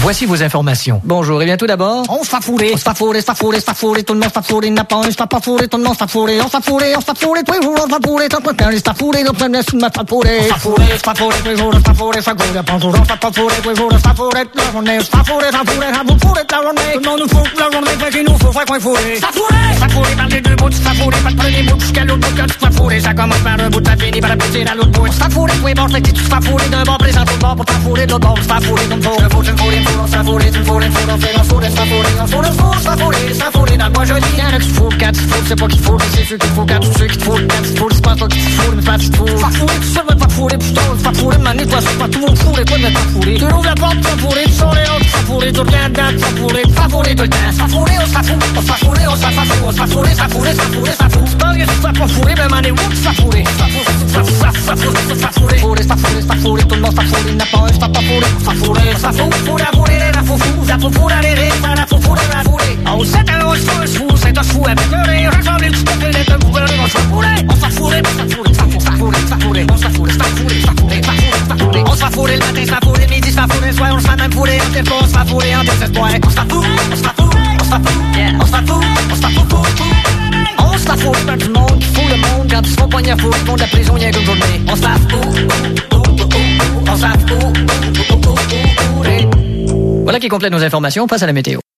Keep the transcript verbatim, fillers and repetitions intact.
Voici vos informations. Bonjour, et bien tout d'abord... On se fait fourrer, on se fait fourrer, on se fait fourrer, on se fait fourrer, tout le monde se fait fourrer, n'a pas un, se fait pas fourrer, tout le monde se fait fourrer, on se fait fourrer, on se fait fourrer, tous les jours, on se fait fourrer, tant qu'on se fait fourrer, on se fait fourrer, on se fait fourrer, on se fait fourrer, on se fait fourrer, tous les jours, on se fait fourrer, chaque jour, on se fait fourrer, tous les jours, on se fait fourrer, la journée, on se fait fourrer, on se fait fourrer, on se fourrer, la journée, tout le monde nous fout, la journée, fait qu'il nous faut, fait qu'on est fourré, se fait fourrer, se fait fourrer par les deux bouts, se fait fourrer par le premier bout, jusqu'à l'autre bout, quand tu te fais fourrer, ça commence par un bout, ça finit par aboutir à l'autre bout, se fait fourrer, tous les bords, fait que tu te fais fourrer d'un bord, présent au bord, pour te faire fourrer de l'autre bord, se fait fourrer comme faux, je fous, je me fourrer, on se fait fourrer, tu me fourrer, on se fait fourrer, on se fait fourrer, on se fourrer, on se fait fourrer, on se fait fourrer, dans le bois joli, y'en a qui se fourrent, quand tu te fourres, c'est pas qui te fourrent, c'est ceux qui te fourrent, quand tu sais qui te fourrent, quand tu te fourrent, c'est pas toi qui te fourrent, mais pas tu te fourres, se fait fourrer, tu sais, mais pas fourrer, putain, se fait fourrer, mané, toi, c'est pas tout le monde fourré, toi, mais pas fourré, tu ouvres la porte, tu vas fourrer, tu sors les autres, tu vas fourrer, tu regardes dedans, tu vas fourrer, tu vas fourrer tout le temps, se fait fourrer, on se fait fourrer, on se fait fourrer, on se fait fourrer, on se fait fourrer, ça fourrer, ça fourrer, ça fourrer, tu penses que tu te fais pas fourrer, mais mané, où tu te fais fourrer, se fait fourrer, se fait fourrer, se fait fourrer, se fait fourrer, fourrer, se fait fourrer, se fait fourrer, tout le monde se fait fourrer, n'a pas un, se fait pas fourrer, se fait fourrer, se fait fourrer, fourrer, fourrer, la fou fou, la fou fou, la réré, la fou fou, la fourrer, oh, c'est un os, c'est fou, c'est un fou, avec le rire, ressemble, tu te fais les deux gouverner, on se fait fourrer, on se fait fourrer, on se fait fourrer, on se fait fourrer, on se fait fourrer, on se fait fourrer, on se fait fourrer, on se fait fourrer, on se fait fourrer, on se fait fourrer le matin, on se fait fourrer le midi, on se fait fourrer le soir, on se fait même fourrer, on se fait on se fait fourrer en désespoir, on se fait fourrer, on se fait fourrer, on se fait fourrer, on se fait fourrer, on se fait fourrer, on se fait fourrer par du monde, qui fout le monde, quand ils se font pogner à fourrer, le monde de la prison, y'a qu'une journée, on se fait fourrer, on se fait fourrer. Voilà qui complète nos informations, on passe à la météo.